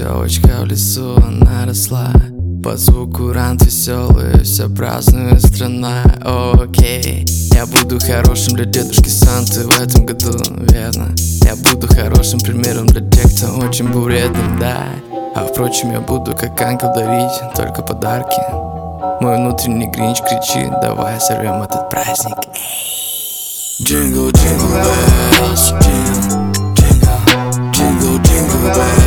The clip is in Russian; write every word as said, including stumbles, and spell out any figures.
Елочка в лесу, она росла под звук курант веселый, вся празднует страна. Окей, я буду хорошим для дедушки Санты в этом году, верно. Я буду хорошим примером для тех, кто очень был вредным, да. А впрочем, я буду как ангел дарить только подарки. Мой внутренний гринч кричит: давай сорвем этот праздник. Jingle, jingle bells, jingle, jingle, jingle, jingle bells.